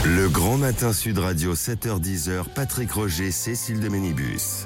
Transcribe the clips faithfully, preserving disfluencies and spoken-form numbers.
Le Grand Matin Sud Radio, sept heures dix, Patrick Roger, Cécile de Ménibus.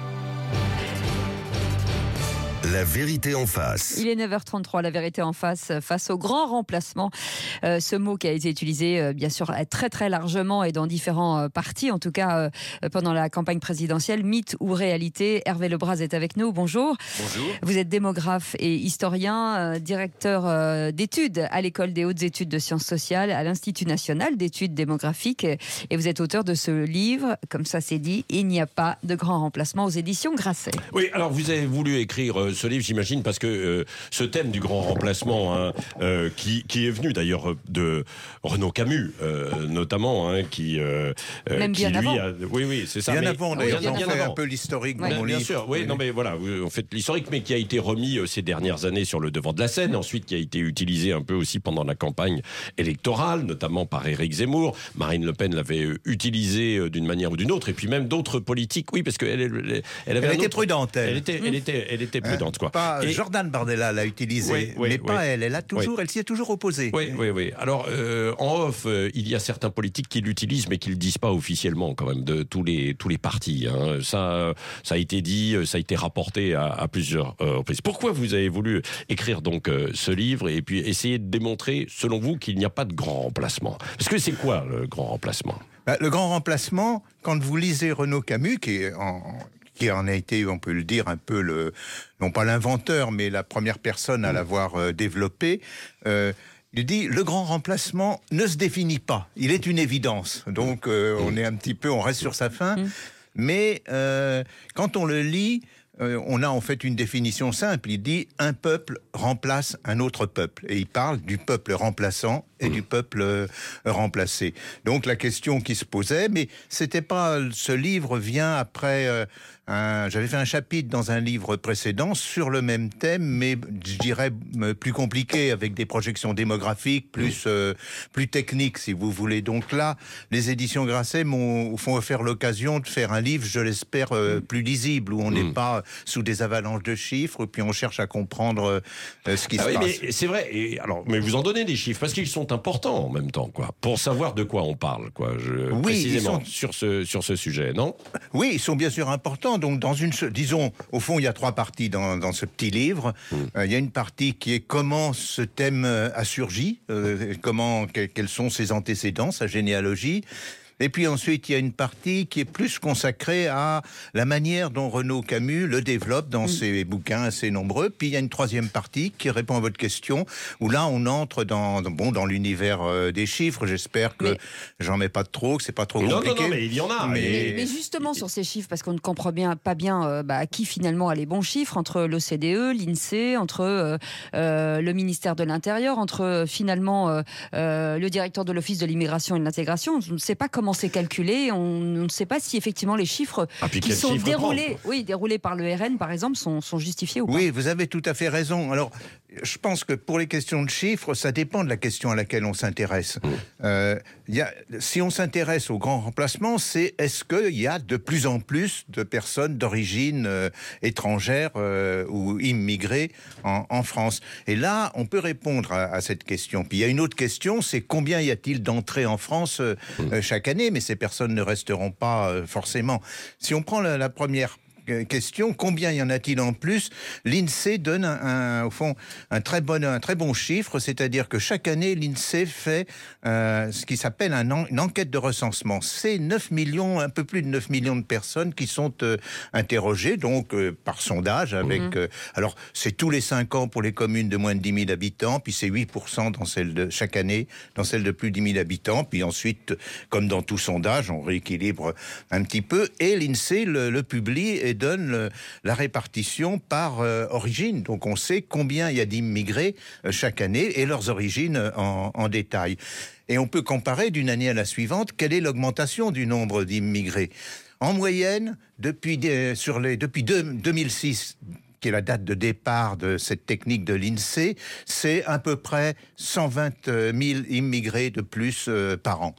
La vérité en face. Il est neuf heures trente-trois, la vérité en face, face au grand remplacement. Euh, ce mot qui a été utilisé, euh, bien sûr, très très largement et dans différents euh, partis, en tout cas euh, pendant la campagne présidentielle. Mythe ou réalité? Hervé Lebras est avec nous, bonjour. Bonjour. Vous êtes démographe et historien, euh, directeur euh, d'études à l'École des hautes études de sciences sociales, à l'Institut national d'études démographiques. Et vous êtes auteur de ce livre, comme ça c'est dit, Il n'y a pas de grand remplacement, aux éditions Grasset. Oui, alors vous avez voulu écrire euh, ce livre, j'imagine, parce que euh, ce thème du grand remplacement, hein, euh, qui, qui est venu d'ailleurs de Renaud Camus, euh, notamment, hein, qui, euh, Même qui bien lui avant. a... Oui, oui, c'est ça. Bien mais... avant, d'ailleurs, bien, on bien fait avant. un peu l'historique dans Ouais. mon Bien livre. sûr, oui, Oui. non mais voilà, on fait l'historique, mais qui a été remis euh, ces dernières années sur le devant de la scène, ensuite qui a été utilisé un peu aussi pendant la campagne électorale, notamment par Éric Zemmour. Marine Le Pen l'avait euh, utilisé euh, d'une manière ou d'une autre, et puis même d'autres politiques, oui, parce qu'elle elle, elle avait Elle un était autre- prudente, elle. Elle était, elle était, elle était prudente, quoi. Pas Et- Jordan Bardella l'a utilisé, Oui, oui, mais pas oui. elle. Elle a toujours, elle s'y est toujours opposée. Oui, oui, oui. Alors, euh, en off, euh, il y a certains politiques qui l'utilisent, mais qui le disent pas officiellement, quand même, de tous les tous les partis. Hein. Ça, euh, ça a été dit, ça a été rapporté à, à plusieurs euh, reprises. Pourquoi vous avez voulu écrire donc euh, ce livre et puis essayer de démontrer, selon vous, qu'il n'y a pas de grand remplacement? Parce que c'est quoi le grand remplacement? Bah, le grand remplacement, quand vous lisez Renaud Camus, qui est en qui en a été, on peut le dire, un peu le, non pas l'inventeur, mais la première personne à l'avoir euh, développé, euh, il dit, le grand remplacement ne se définit pas. Il est une évidence. Donc, euh, on est un petit peu, on reste sur sa faim. Mmh. Mais euh, quand on le lit, euh, on a en fait une définition simple. Il dit, un peuple remplace un autre peuple. Et il parle du peuple remplaçant et du peuple euh, remplacé. Donc la question qui se posait, mais c'était pas, ce livre vient après, euh, un, j'avais fait un chapitre dans un livre précédent sur le même thème, mais je dirais euh, plus compliqué, avec des projections démographiques, plus euh, plus techniques, si vous voulez. Donc là, les éditions Grasset m'ont font offert l'occasion de faire un livre, je l'espère, euh, plus lisible, où on n'est Mm. pas sous des avalanches de chiffres, puis on cherche à comprendre euh, ce qui Ah se oui, passe. mais c'est vrai. Et alors, mais vous en donnez des chiffres parce qu'ils sont importants en même temps, quoi, pour savoir de quoi on parle, quoi. Je, Oui, précisément ils sont- sur ce sur ce sujet, non? Oui, ils sont bien sûr importants. Donc, dans une, se- disons, au fond, il y a trois parties dans, dans ce petit livre. Euh, il y a une partie qui est comment ce thème euh, a surgi, euh, comment, que- quels sont ses antécédents, sa généalogie. Et puis ensuite, il y a une partie qui est plus consacrée à la manière dont Renaud Camus le développe dans ses bouquins assez nombreux. Puis il y a une troisième partie qui répond à votre question, où là, on entre dans, bon, dans l'univers euh, des chiffres. J'espère que Mais- j'en mets pas trop, que c'est pas trop Non, non, compliqué. non, mais il y en a. Mais- et- Mais justement sur ces chiffres, parce qu'on ne comprend bien, pas bien euh, bah, qui finalement a les bons chiffres, entre l'O C D E, l'INSEE, entre euh, euh, le ministère de l'Intérieur, entre euh, finalement euh, euh, le directeur de l'Office de l'immigration et de l'intégration. On ne sait pas comment c'est calculé, on, on ne sait pas si effectivement les chiffres Ah, puis qui quel sont chiffre déroulés, prendre, oui, déroulés par le R N par exemple, sont, sont justifiés ou pas. Oui, vous avez tout à fait raison. Alors, je pense que pour les questions de chiffres, ça dépend de la question à laquelle on s'intéresse. Euh, il y a, si on s'intéresse au grand remplacement, c'est est-ce qu'il y a de plus en plus de personnes d'origine euh, étrangère euh, ou immigrées en, en France? Et là, on peut répondre à, à cette question. Puis il y a une autre question, c'est combien y a-t-il d'entrées en France euh, euh, chaque année? Mais ces personnes ne resteront pas euh, forcément. Si on prend la, la première question, combien y en a-t-il en plus? L'INSEE donne un, un, au fond un très bon, un très bon chiffre, c'est-à-dire que chaque année l'INSEE fait euh, ce qui s'appelle un en, une enquête de recensement. C'est neuf millions, un peu plus de neuf millions de personnes qui sont euh, interrogées, donc euh, par sondage. Avec, mmh. euh, alors c'est tous les cinq ans pour les communes de moins de dix mille habitants, puis c'est huit pour cent dans celle de chaque année dans celle de plus de dix mille habitants, puis ensuite, comme dans tout sondage, on rééquilibre un petit peu, et l'INSEE le, le publie et donne le, la répartition par euh, origine. Donc on sait combien il y a d'immigrés euh, chaque année et leurs origines euh, en, en détail. Et on peut comparer d'une année à la suivante quelle est l'augmentation du nombre d'immigrés. En moyenne, depuis, euh, sur les, depuis deux, deux mille six, qui est la date de départ de cette technique de l'INSEE, c'est à peu près cent vingt mille immigrés de plus euh, par an.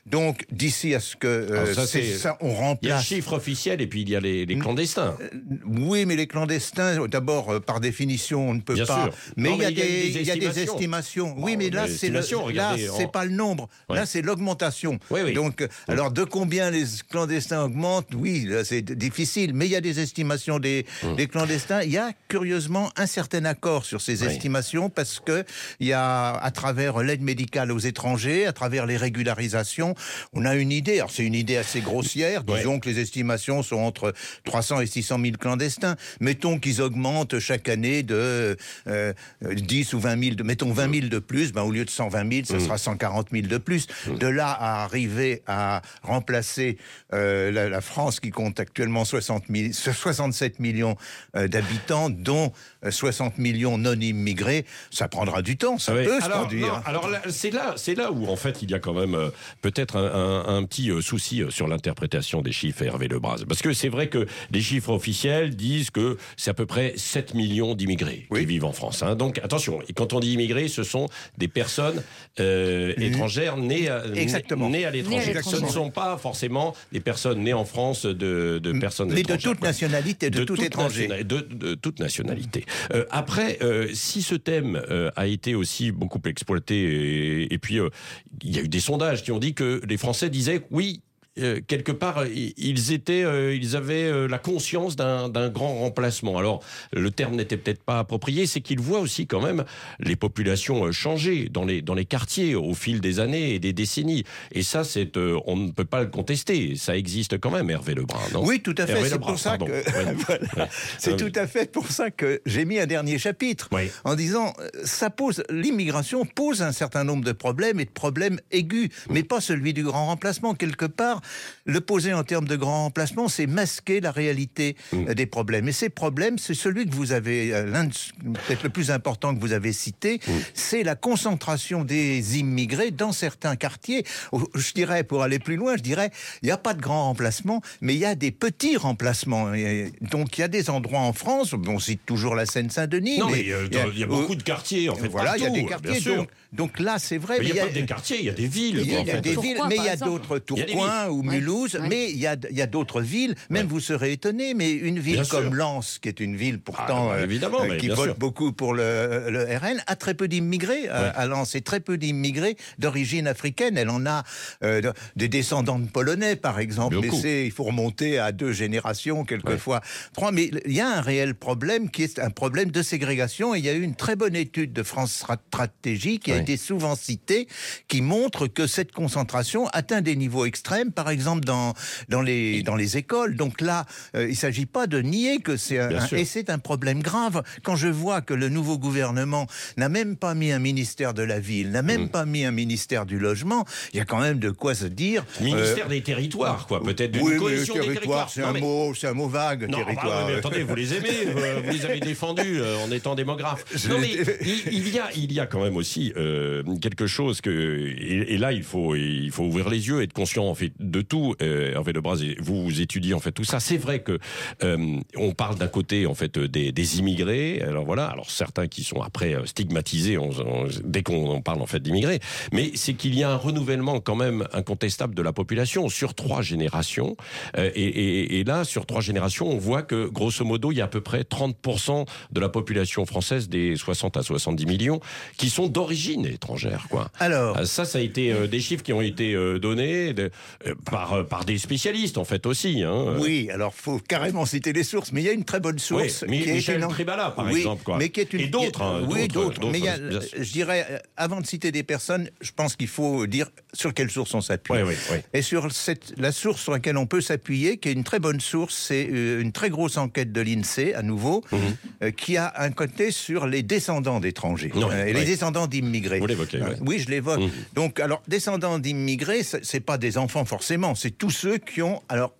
Donc, d'ici à ce que euh, Alors ça, c'est c'est- ça, on Il y a le remplace. chiffre officiel et puis il y a les, les clandestins. Euh, Oui, mais les clandestins, d'abord, euh, par définition, on ne peut Bien pas. sûr. Mais Non, il y a mais il y a des, des il y a des estimations. estimations. Oui, Bon, mais là, les c'est le, estimations, là, regardez, c'est en- pas le nombre. Ouais. Là, c'est l'augmentation. Oui, oui. Donc, euh, alors, de combien les clandestins augmentent? Oui, là, c'est difficile. Mais il y a des estimations des, Hum. des clandestins. Il y a curieusement un certain accord sur ces Oui. estimations parce que il y a, à travers l'aide médicale aux étrangers, à travers les régularisations, on a une idée. Alors, c'est une idée assez grossière. Ouais. Disons que les estimations sont entre trois cents et six cent mille clandestins. Mettons qu'ils augmentent chaque année de euh, dix ou vingt mille, de, mettons vingt mille de plus, ben, au lieu de cent vingt mille, ce sera cent quarante mille de plus. De là à arriver à remplacer euh, la, la France qui compte actuellement soixante mille, soixante-sept millions euh, d'habitants, dont euh, soixante millions non immigrés, ça prendra du temps, ça Ah oui. peut se alors, produire. non, alors là, c'est là, c'est là où en fait il y a quand même euh, peut-être un, un- un petit euh, souci euh, sur l'interprétation des chiffres, Hervé Lebras. Parce que c'est vrai que les chiffres officiels disent que c'est à peu près sept millions d'immigrés Oui. qui vivent en France. hein. Donc attention, et quand on dit immigrés, ce sont des personnes euh, étrangères nées à, Exactement. nées à l'étranger. Nées à l'étranger. Ce ne sont pas forcément des personnes nées en France de, de personnes Mais de étrangères, toute quoi. nationalité, de, tout toute étranger. nationa- De, de toute nationalité. Euh, après, euh, si ce thème euh, a été aussi beaucoup exploité, et, et puis euh, il y a eu des sondages qui ont dit que les Français disaient oui. euh, quelque part, i- ils étaient, euh, ils avaient euh, la conscience d'un d'un grand remplacement. Alors, le terme n'était peut-être pas approprié, c'est qu'ils voient aussi quand même les populations euh, changer dans les dans les quartiers au fil des années et des décennies. Et ça, c'est, euh, on ne peut pas le contester. Ça existe quand même, Hervé Lebrun, non? Oui, tout à fait. Hervé C'est Lebras, pour ça pardon. que Ouais. voilà. Ouais. c'est Ah tout oui. à fait pour ça que j'ai mis un dernier chapitre Oui. en disant euh, ça pose l'immigration pose un certain nombre de problèmes et de problèmes aigus, mais pas celui du grand remplacement. Quelque part, le poser en termes de grand remplacement, c'est masquer la réalité euh, des problèmes. Et ces problèmes, c'est celui que vous avez, euh, l'un de- peut-être le plus important que vous avez cité, c'est la concentration des immigrés dans certains quartiers. Je dirais, pour aller plus loin, je dirais, il n'y a pas de grand remplacement, mais il y a des petits remplacements. Et donc, il y a des endroits en France, on cite toujours la Seine-Saint-Denis. Non, mais euh, il y a- il y a beaucoup de quartiers, en fait, Voilà, il y a partout, des bien quartiers. sûr. Donc, donc là, c'est vrai. Mais il n'y a mais pas des quartiers, il y a des villes. il y quoi, a, en fait. des Tourcoing, villes, mais il y par a exemple. d'autres, Il y a des Tourcoing ou Ouais. Mulhouse, Ouais. mais il y a, il y a d'autres villes, même Ouais. vous serez étonné, mais une ville Bien comme sûr. Lens, qui est une ville pourtant Ah, bah, euh, évidemment, euh, mais qui bien vote sûr. beaucoup pour le, le R N, a très peu d'immigrés à, Ouais. à Lens, et très peu d'immigrés d'origine africaine. Elle en a euh, de- des descendants de Polonais, par exemple, mais Beaucoup. c'est, il faut remonter à deux générations, quelquefois trois. Mais il y a un réel problème qui est un problème de ségrégation, et il y a eu une très bonne étude de France Stratégie qui a Ouais. été souvent citée, qui montre que cette concentration atteint des niveaux extrêmes, par exemple dans, dans, les, dans les écoles. Donc là, euh, il ne s'agit pas de nier que c'est un, Bien un- sûr. et c'est un problème grave. Quand je vois que le nouveau gouvernement n'a même pas mis un ministère de la ville, n'a même Mm. pas mis un ministère du logement, il y a quand même de quoi se dire. Ministère euh, des territoires, quoi, peut-être d'une oui, mais coalition des territoire, territoires. c'est Non, un mais- mot, c'est un mot vague, Non, bah, territoire. ouais, mais attendez, vous les aimez, euh, vous les avez défendus euh, en étant démographe. Je Non, mais les- il, il y a, il y a quand même aussi euh, quelque chose que, et, et là, il faut, il faut ouvrir les yeux et être conscient en fait de tout. Euh, Hervé Lebras, et vous, vous étudiez en fait tout ça. C'est vrai que euh, on parle d'un côté en fait des, des immigrés. Alors voilà, alors certains qui sont après euh, stigmatisés on- on- dès qu'on parle en fait d'immigrés, mais c'est qu'il y a un renouvellement quand même incontestable de la population sur trois générations. Euh, et, et, et là, sur trois générations, on voit que grosso modo, il y a à peu près trente pour cent de la population française des soixante à soixante-dix millions qui sont d'origine étrangère, quoi. Alors, Euh, Ça, ça a été euh, des chiffres qui ont été euh, donnés de- euh, par, euh, par des spécialistes, en fait, aussi. Hein. oui, alors faut carrément citer les sources, mais il y a une très bonne Oui, source. Mi- qui est Michel une- Tribala, par Oui, exemple. Quoi. mais qui est une... Et d'autres. hein, Oui, d'autres. d'autres, Mais il y a, bien sûr. je dirais, euh, avant de citer des personnes, je pense qu'il faut dire sur quelle source on s'appuie. Oui, oui, oui. Et sur cette, la source sur laquelle on peut s'appuyer, qui est une très bonne source, c'est euh, une très grosse enquête de l'INSEE, à nouveau, Mhm. euh, qui a un côté sur les descendants d'étrangers Oui, euh, et les oui. descendants d'immigrés. Vous l'évoquez, Euh, oui. Oui, je l'évoque. Mhm. Donc, alors, descendants d'immigrés, c'est c'est pas des enfants forcément, c'est tous ceux qui ont, alors,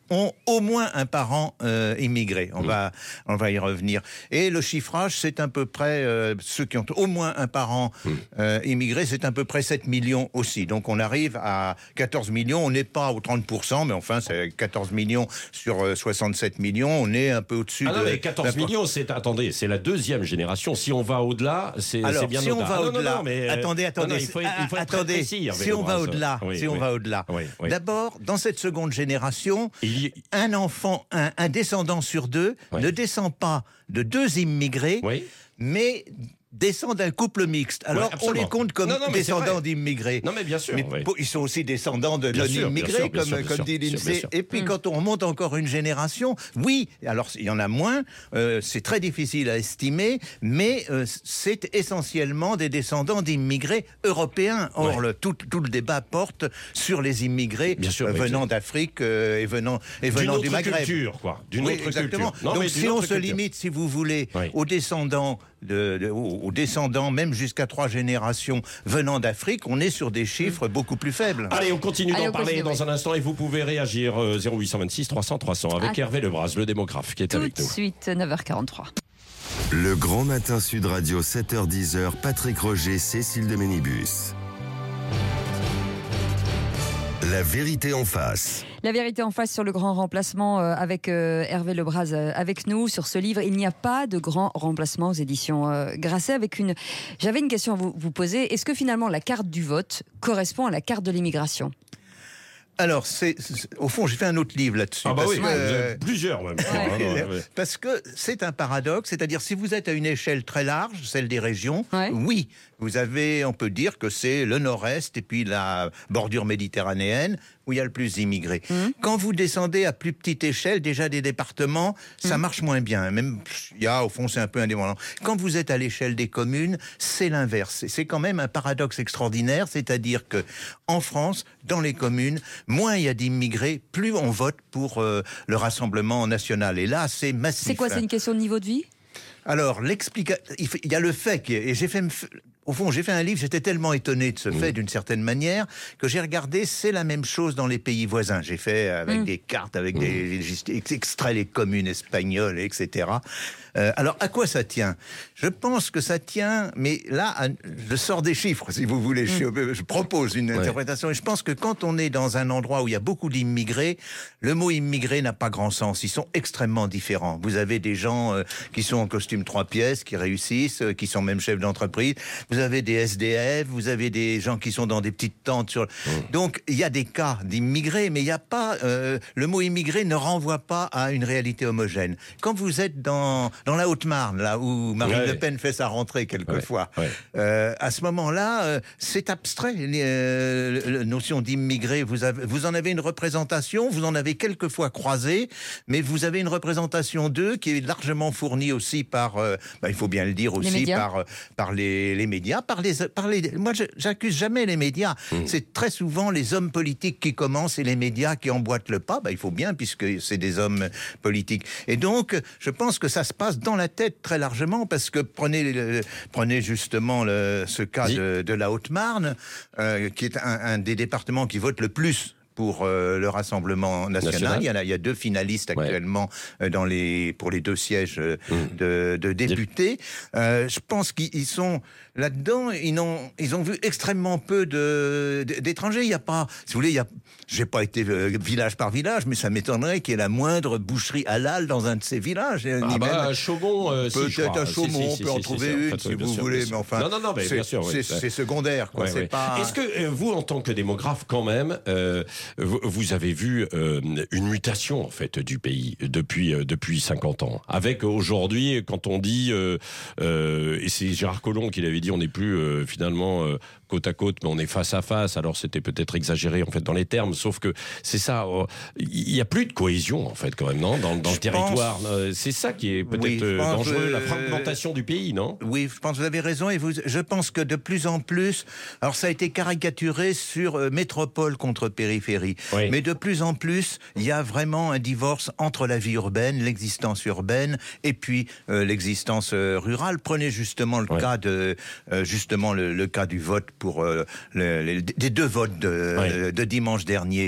ont au moins un parent euh, immigré. On, mmh. va, on va y revenir. Et le chiffrage, c'est à peu près, euh, ceux qui ont au moins un parent mmh. euh, immigré, c'est à peu près sept millions aussi. Donc on arrive à quatorze millions, on n'est pas aux trente pour cent, mais enfin c'est quatorze millions sur euh, soixante-sept millions, on est un peu au-dessus ah de... non, mais quatorze millions, c'est, attendez, c'est la deuxième génération. Si on va au-delà, c'est, Alors, c'est bien si au-delà. on va ah, non, au-delà, non, non, mais, attendez, attendez, non, non, il faut, il faut être attendez, précis, si on va au-delà, oui, si on oui, va au-delà, oui, oui. d'abord, dans cette seconde génération, y... un enfant, un, un descendant sur deux oui. ne descend pas de deux immigrés, oui. mais descendent d'un couple mixte. Alors, ouais, on les compte comme non, non, descendants d'immigrés. Non, mais bien sûr. Mais oui. Ils sont aussi descendants de non-immigrés, comme, sûr, comme dit l'INSEE. Et puis, mmh. quand on remonte encore une génération, oui, alors il y en a moins, euh, c'est très difficile à estimer, mais euh, c'est essentiellement des descendants d'immigrés européens. Or, ouais. le, tout, tout le débat porte sur les immigrés bien sûr, euh, venant c'est... d'Afrique euh, et venant, et venant du Maghreb. Culture, quoi. D'une oui, autre exactement. culture. Non, donc, mais si on se culture. limite, si vous voulez, oui. aux descendants De, de, aux descendants, même jusqu'à trois générations venant d'Afrique, on est sur des chiffres beaucoup plus faibles. Allez, on continue Allez, d'en on parler continue, dans oui. un instant et vous pouvez réagir euh, zéro huit cent vingt-six trois cents trois cents avec ah. Hervé Lebras, le démographe, qui est Tout avec nous. Tout de suite, neuf heures quarante-trois. Le Grand Matin Sud Radio, sept heures dix, Patrick Roger, Cécile de Ménibus. La vérité en face. La vérité en face sur le grand remplacement euh, avec euh, Hervé Lebras euh, avec nous sur ce livre. Il n'y a pas de grand remplacement aux éditions euh, Grasset. Avec une... J'avais une question à vous, vous poser. Est-ce que finalement la carte du vote correspond à la carte de l'immigration ? Alors, c'est, c'est, au fond, j'ai fait un autre livre là-dessus. Ah bah parce oui, que, euh, plusieurs même. Ouais. Ouais. Parce que c'est un paradoxe, c'est-à-dire si vous êtes à une échelle très large, celle des régions, ouais. oui, vous avez, on peut dire que c'est le nord-est et puis la bordure méditerranéenne où il y a le plus d'immigrés. Mmh. Quand vous descendez à plus petite échelle, déjà des départements, ça mmh. marche moins bien. Même, il y a, au fond, c'est un peu indépendant. Quand vous êtes à l'échelle des communes, c'est l'inverse. C'est quand même un paradoxe extraordinaire, c'est-à-dire que en France, dans les communes, moins il y a d'immigrés, plus on vote pour euh, le Rassemblement national. Et là, c'est massif. C'est quoi, c'est une question de niveau de vie ? Alors, l'explication, il y a le fait que, et j'ai fait, au fond, j'ai fait un livre, j'étais tellement étonné de ce mmh. fait, d'une certaine manière, que j'ai regardé, c'est la même chose dans les pays voisins. J'ai fait avec mmh. des cartes, avec mmh. des, j'ai extrait les communes espagnoles, et cetera. Euh, alors, à quoi ça tient ? Je pense que ça tient, mais là, je sors des chiffres, si vous voulez. Mmh. Je, je propose une ouais. interprétation. Et je pense que quand on est dans un endroit où il y a beaucoup d'immigrés, le mot immigré n'a pas grand sens. Ils sont extrêmement différents. Vous avez des gens euh, qui sont en costume trois pièces, qui réussissent, euh, qui sont même chefs d'entreprise. Vous avez des S D F, vous avez des gens qui sont dans des petites tentes. Sur... Mmh. Donc, il y a des cas d'immigrés, mais il n'y a pas... Euh, le mot immigré ne renvoie pas à une réalité homogène. Quand vous êtes dans... dans la Haute-Marne, là où Marine ouais. Le Pen fait sa rentrée quelquefois. Ouais. Ouais. Euh, à ce moment-là, euh, c'est abstrait. Euh, la notion d'immigré, vous, avez, vous en avez une représentation, vous en avez quelquefois croisé, mais vous avez une représentation d'eux qui est largement fournie aussi par, euh, bah, il faut bien le dire aussi, les par, par les, les médias. Par les, par les, moi, je, j'accuse jamais les médias. Mmh. C'est très souvent les hommes politiques qui commencent et les médias qui emboîtent le pas. Bah, il faut bien, puisque c'est des hommes politiques. Et donc, je pense que ça se passe dans la tête très largement, parce que prenez, le, prenez justement le, ce cas de, de la Haute-Marne, euh, qui est un, un des départements qui vote le plus pour euh, le Rassemblement national. national. Il, y a, il y a deux finalistes actuellement ouais. dans les, pour les deux sièges mmh. de, de députés. Euh, je pense qu'ils sont là-dedans, ils ont, ils ont vu extrêmement peu de, d'étrangers. Il n'y a pas, si vous voulez, il y a, j'ai pas été euh, village par village, mais ça m'étonnerait qu'il y ait la moindre boucherie halal dans un de ces villages. Ah bah, à Chaumont, euh, peut-être si, à Chaumont, si, si, on peut si, en si, trouver si, une, en fait, si oui, vous sûr, voulez, mais enfin, non, non, non, mais c'est, bien sûr, oui, c'est, c'est secondaire, quoi. Ouais, c'est ouais. pas... Est-ce que euh, vous, en tant que démographe, quand même, euh, vous, vous avez vu euh, une mutation en fait du pays depuis euh, depuis cinquante ans, avec aujourd'hui, quand on dit, euh, euh, et c'est Gérard Collomb qui l'avait dit, on n'est plus euh, finalement euh, côte à côte, mais on est face à face. Alors c'était peut-être exagéré en fait dans les termes, sauf que c'est ça. Il y a plus de cohésion en fait quand même, non, dans, dans le territoire. Pense... C'est ça qui est peut-être oui, euh, dangereux, que... la fragmentation du pays, non ? Oui, je pense que vous avez raison. Et vous, je pense que de plus en plus, alors ça a été caricaturé sur euh, métropole contre périphérie, oui. mais de plus en plus, il y a vraiment un divorce entre la vie urbaine, l'existence urbaine, et puis euh, l'existence euh, rurale. Prenez justement le oui. cas de euh, justement le, le cas du vote pour euh, le, les, des deux votes de, oui. de dimanche dernier.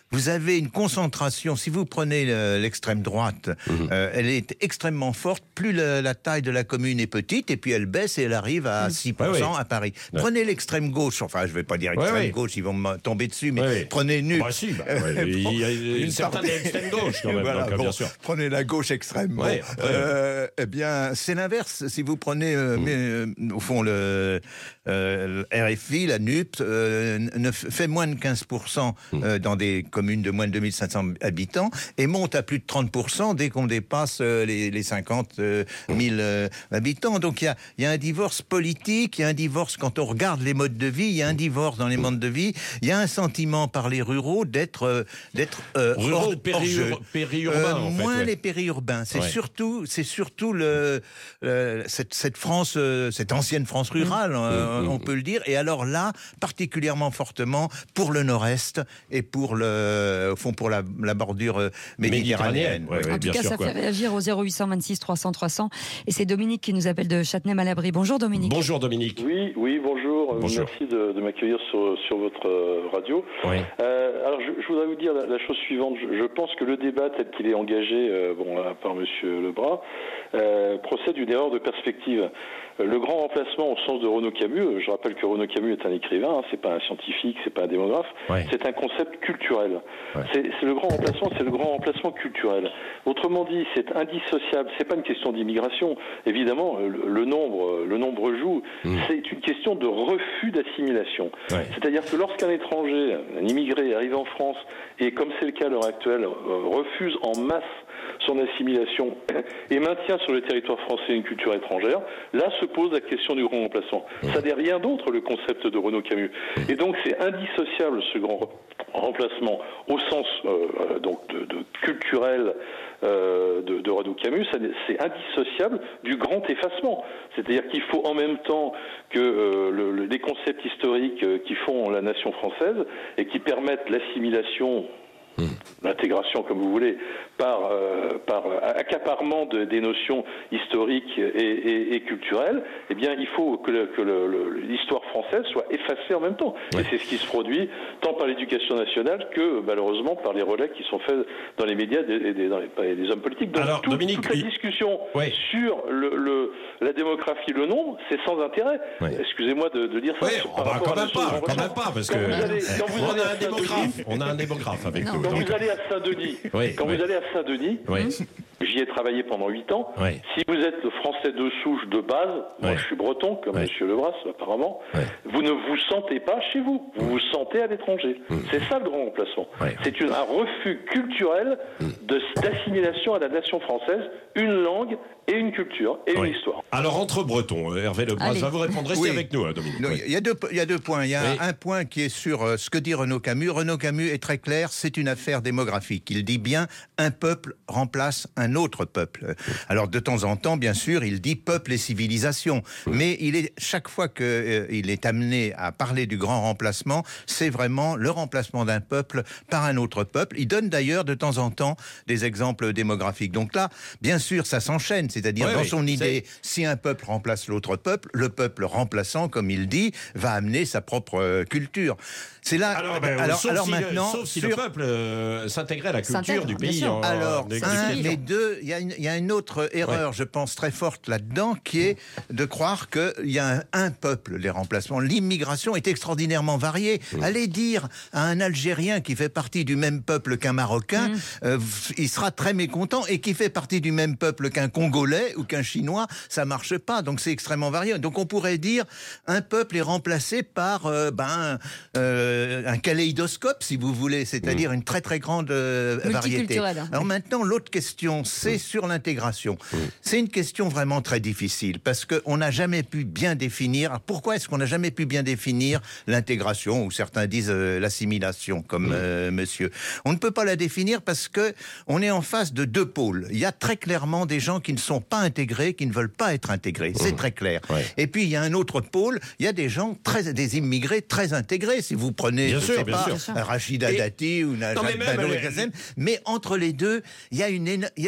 vous avez une concentration. Si vous prenez le, l'extrême droite, mmh. euh, elle est extrêmement forte. Plus le, la taille de la commune est petite, et puis elle baisse et elle arrive à six pour cent ouais, oui. à Paris. Ouais. Prenez l'extrême gauche. Enfin, je ne vais pas dire extrême ouais, gauche, ils vont me tomber dessus, mais ouais. prenez nu. Bah, si, bah, ouais, il y a une certaine extrême gauche quand même. Voilà, donc, bon, bien sûr. Prenez la gauche extrême. Ouais, bon, euh, eh bien, c'est l'inverse. Si vous prenez, euh, mmh. mais, euh, au fond, le, euh, le R F I, la N U P, euh, ne fait moins de quinze pour cent euh, dans des communes de moins de deux mille cinq cents habitants et monte à plus de trente pour cent dès qu'on dépasse euh, les, les cinquante mille euh, habitants. Donc il y a, y a un divorce politique, il y a un divorce quand on regarde les modes de vie, il y a un divorce dans les modes de vie, il y a un sentiment par les ruraux d'être euh, d'être euh, ruraux, périur- périurbains euh, en fait, moins ouais. les périurbains. C'est ouais. surtout c'est surtout le, le cette, cette France, euh, cette ancienne France rurale, mmh. euh, mmh. on peut le dire. Et alors là, particulièrement fortement pour le Nord-Est et pour le, au fond, pour la, la bordure méditerranéenne. Ouais, ouais, en tout cas, sûr, ça quoi. fait réagir au zéro huit cent vingt-six trois cents trois cents. Et c'est Dominique qui nous appelle de Châtenay-Malabry. Bonjour Dominique. Bonjour Dominique. Oui, oui, bonjour. bonjour. Merci de, de m'accueillir sur, sur votre radio. Oui. Euh, alors, je, je voudrais vous dire la, la chose suivante. Je, je pense que le débat tel qu'il est engagé, euh, bon, par Monsieur Lebras, euh, procède d'une erreur de perspective. Le grand remplacement au sens de Renaud Camus, je rappelle que Renaud Camus est un écrivain, hein, c'est pas un scientifique, c'est pas un démographe, ouais. c'est un concept culturel. Ouais. C'est, c'est le grand remplacement, c'est le grand remplacement culturel. Autrement dit, c'est indissociable. C'est pas une question d'immigration. Évidemment, le, le nombre, le nombre joue. Mmh. C'est une question de refus d'assimilation. Ouais. C'est-à-dire que lorsqu'un étranger, un immigré arrive en France et, comme c'est le cas à l'heure actuelle, euh, refuse en masse son assimilation et maintient sur le territoire français une culture étrangère, là se pose la question du grand remplacement. Ça n'est rien d'autre, le concept de Renaud Camus. Et donc c'est indissociable, ce grand remplacement, au sens euh, donc de, de culturel euh, de, de Renaud Camus, ça, c'est indissociable du grand effacement. C'est-à-dire qu'il faut en même temps que euh, le, le, les concepts historiques euh, qui font la nation française et qui permettent l'assimilation, l'intégration, comme vous voulez, par, euh, par accaparement de, des notions historiques et, et, et culturelles, eh bien, il faut que, le, que le, le, l'histoire française soit effacée en même temps. Ouais. Et c'est ce qui se produit tant par l'éducation nationale que, malheureusement, par les relais qui sont faits dans les médias et des, dans les, des hommes politiques. Donc, Alors, tout, Dominique, toute la discussion ouais. sur le, le, la démographie, le nombre, c'est sans intérêt. Ouais. Excusez-moi de, de dire ça. Ouais, oh bah, quand même pas, quand même pas, parce que allez, on, a un démographe, on a un démographe avec nous. Quand vous allez à Saint-Denis, oui, quand oui. vous allez à Saint-Denis, oui. j'y ai travaillé pendant huit ans. Oui. Si vous êtes le français de souche de base, moi oui. je suis breton, comme oui. M. Lebras apparemment, oui. vous ne vous sentez pas chez vous, vous vous sentez à l'étranger. Mm. C'est ça le grand remplacement. Oui. C'est une, un refus culturel de, d'assimilation à la nation française, une langue et une culture et oui. une histoire. Alors entre Bretons, Hervé Lebras va vous répondre. Restez oui. avec nous, hein, Dominique. Non, oui. Il y a deux, il y a deux points. Il y a oui. un point qui est sur euh, ce que dit Renaud Camus. Renaud Camus est très clair, c'est une affaire démographique. Il dit bien un peuple remplace un autre peuple. Alors de temps en temps, bien sûr, il dit peuple et civilisation. Oui. Mais il est chaque fois qu'il euh, est amené à parler du grand remplacement, c'est vraiment le remplacement d'un peuple par un autre peuple. Il donne d'ailleurs de temps en temps des exemples démographiques. Donc là, bien sûr, ça s'enchaîne. C'est-à-dire, oui, dans oui, son idée, c'est... si un peuple remplace l'autre peuple, le peuple remplaçant, comme il dit, va amener sa propre euh, culture. C'est là. Alors, ben, alors, sauf alors si maintenant, le, sauf si sur... le peuple euh, s'intégrait à la culture S'intègre, du pays. En, alors, en, un, mais deux, il y, y a une autre erreur, ouais. je pense, très forte là-dedans, qui est de croire qu'il y a un, un peuple, les remplacements. L'immigration est extraordinairement variée. Mmh. Allez dire à un Algérien qui fait partie du même peuple qu'un Marocain, mmh. euh, il sera très mécontent, et qui fait partie du même peuple qu'un Congolais ou qu'un Chinois, ça marche pas. Donc c'est extrêmement varié. Donc on pourrait dire un peuple est remplacé par euh, ben euh, un kaléidoscope, si vous voulez, c'est-à-dire mmh. une très très grande euh, variété. Hein. Alors maintenant, l'autre question, c'est mmh. sur l'intégration. Mmh. C'est une question vraiment très difficile parce que on n'a jamais pu bien définir. Alors pourquoi est-ce qu'on n'a jamais pu bien définir l'intégration, ou certains disent euh, l'assimilation, comme mmh. euh, Monsieur. On ne peut pas la définir parce que on est en face de deux pôles. Il y a très clairement des gens qui ne sont pas intégrés, qui ne veulent pas être intégrés. C'est mmh. très clair. Ouais. Et puis, il y a un autre pôle. Il y a des gens, très, des immigrés très intégrés. Si vous prenez, bien je ne sais pas, Rachida Dati ou Najat Vallaud-Belkacem. Mais entre les deux, il y a une, il y a,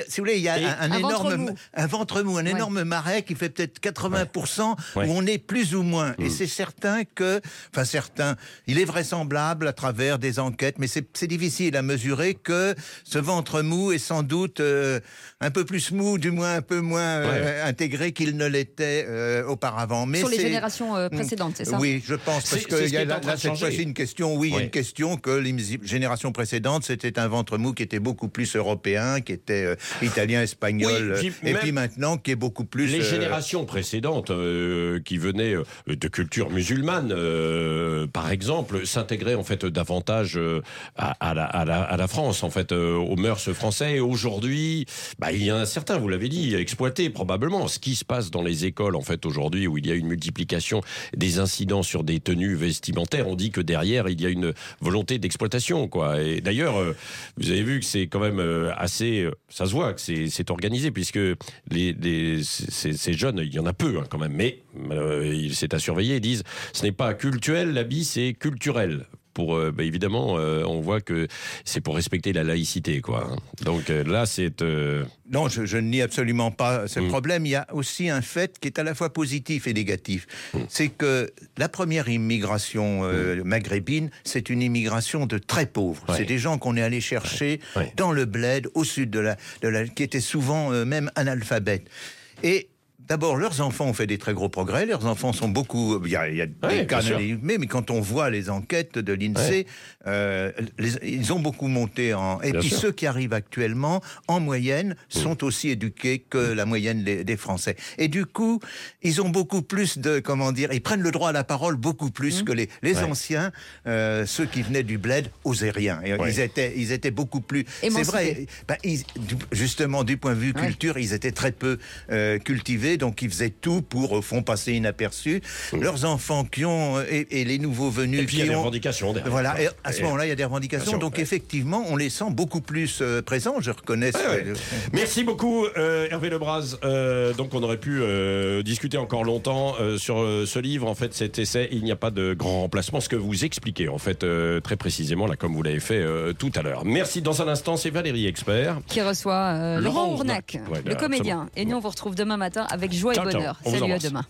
si vous voulez, il y a un, un, un énorme, ventre un ventre mou, un ouais. énorme marais qui fait peut-être quatre-vingts pour cent ouais. où on est plus ou moins. Mmh. Et c'est certain que, enfin certain, il est vraisemblable à travers des enquêtes, mais c'est, c'est difficile à mesurer que ce ventre mou est sans doute euh, un peu plus mou, du moins un peu moins euh, ouais. intégré qu'il ne l'était euh, auparavant. Mais sur les c'est... générations euh, précédentes, c'est ça? Oui, je pense, parce que y a, là, là cette fois-ci une question, oui, ouais. une question que les générations précédentes, c'était un ventre mou qui était beaucoup plus européen, qui était euh, italien, espagnol, oui, puis, et puis maintenant qui est beaucoup plus... Les euh... générations précédentes, euh, qui venaient euh, de culture musulmane, euh, par exemple, s'intégraient en fait davantage euh, à, à, la, à, la, à la France, en fait, euh, aux mœurs français. Et aujourd'hui, bah, il y en a certains, vous l'avez dit, exploités probablement. Ce qui se passe dans les écoles, en fait, aujourd'hui, où il y a une multiplication des incidents sur des tenues vestimentaires, on dit que derrière, il y a une volonté d'exploitation, quoi. Et d'ailleurs, euh, vous avez vu que c'est quand même euh, assez... Euh, ça se voit que c'est, c'est organisé, puisque les, les, ces, ces jeunes, il y en a peu, hein, quand même, mais euh, c'est à surveiller, ils disent, ce n'est pas cultuel, l'habit, c'est culturel. Pour, euh, bah, évidemment, euh, on voit que c'est pour respecter la laïcité, quoi. Donc euh, là, c'est... Euh... Non, je, je ne nie absolument pas ce mmh. problème. Il y a aussi un fait qui est à la fois positif et négatif. Mmh. C'est que la première immigration euh, mmh. maghrébine, c'est une immigration de très pauvres. Ouais. C'est des gens qu'on est allé chercher ouais. Ouais. dans le bled, au sud de la... De la qui étaient souvent euh, même analphabètes. Et... D'abord, leurs enfants ont fait des très gros progrès. Leurs enfants sont beaucoup... Il y a, il y a ouais, des cas, mais, mais quand on voit les enquêtes de l'INSEE, ouais. euh, les, ils ont beaucoup monté en... Et bien puis sûr. Ceux qui arrivent actuellement, en moyenne, sont mmh. aussi éduqués que la moyenne des, des Français. Et du coup, ils ont beaucoup plus de... Comment dire? Ils prennent le droit à la parole beaucoup plus mmh. que les, les ouais. anciens, euh, ceux qui venaient du bled, osaient rien. Et ouais. ils, étaient, ils étaient beaucoup plus... Émancipés. C'est vrai, ben, ils, justement, du point de vue culture, ouais. ils étaient très peu euh, cultivés. Donc ils faisaient tout pour, au fond, passer inaperçus. Mmh. Leurs enfants qui ont, et, et les nouveaux venus et puis qui il y a des ont... revendications derrière. Voilà, et à ce et moment-là, il y a des revendications. Donc ouais. effectivement, on les sent beaucoup plus euh, présents, je reconnais. Ouais, ouais. Merci beaucoup, euh, Hervé Lebras. Euh, donc on aurait pu euh, discuter encore longtemps euh, sur euh, ce livre. En fait, cet essai, il n'y a pas de grand remplacement. Ce que vous expliquez, en fait, euh, très précisément, là, comme vous l'avez fait euh, tout à l'heure. Merci. Dans un instant, c'est Valérie Expert. Qui reçoit euh, Laurent Ournac, ouais, le comédien. Et nous, on vous retrouve demain matin avec joie ciao, et bonheur. Ciao. Salut, à demain.